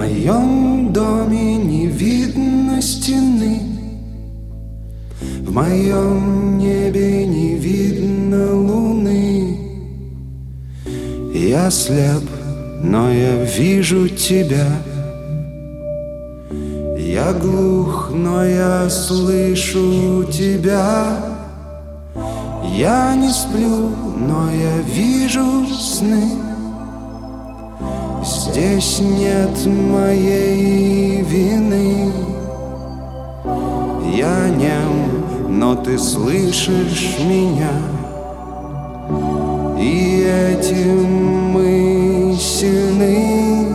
моем доме не видно стены, в моем небе не видно луны. Я слеп, но я вижу тебя. Я глух, но я слышу тебя. Я не сплю, но я вижу сны. Здесь нет моей вины. Я нем, но ты слышишь меня. И этим мы сильны.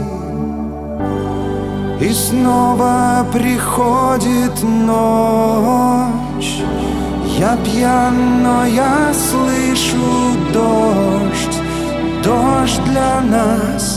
И снова приходит ночь. Я пьян, но я слышу дождь. Дождь для нас.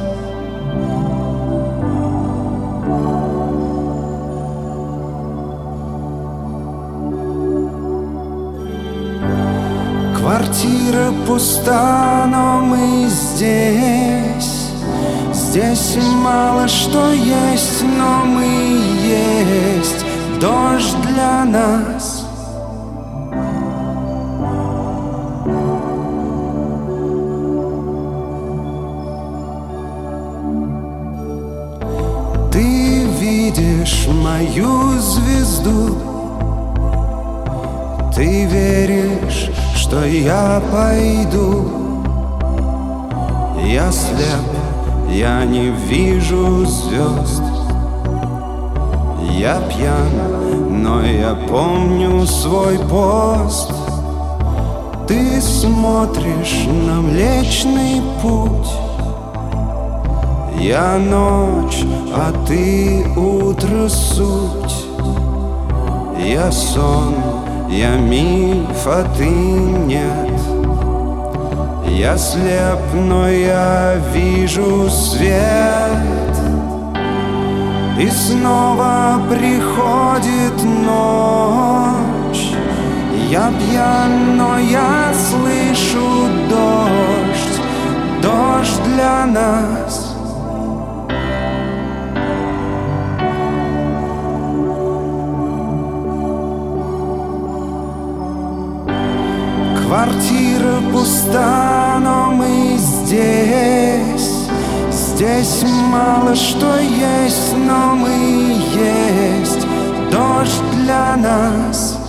Квартира пуста, но мы здесь. Здесь мало что есть, но мы есть. Дождь для нас. Ты видишь мою звезду. Ты веришь, что я пойду. Я слеп, я не вижу звезд. Я пьян, но я помню свой пост. Ты смотришь на Млечный Путь. Я ночь, а ты утро суть. Я сон, я миф, а ты нет. Я слеп, но я вижу свет. И снова приходит ночь. Я пьян, но я слышу дождь. Дождь для нас. Квартира пуста, но мы здесь. Здесь мало что есть, но мы есть. Дождь для нас.